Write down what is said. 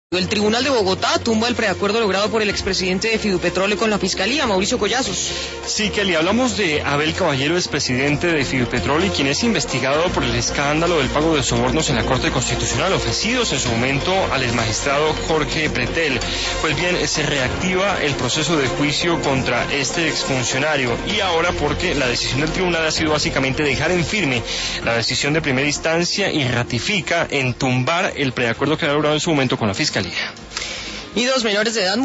El Tribunal de Bogotá tumba el preacuerdo logrado por el expresidente de Fidupetrol con la Fiscalía, Mauricio Collazos. Sí, Kelly, hablamos de Abel Caballero, expresidente de Fidupetrol y quien es investigado por el escándalo del pago de sobornos en la Corte Constitucional, ofrecidos en su momento al exmagistrado Jorge Pretel. Pues bien, se reactiva el proceso de juicio contra este exfuncionario y ahora porque la decisión del tribunal ha sido básicamente dejar en firme la decisión de primera instancia y ratifica en tumbar el preacuerdo que ha logrado en su momento con la Fiscalía. Y 2 menores de edad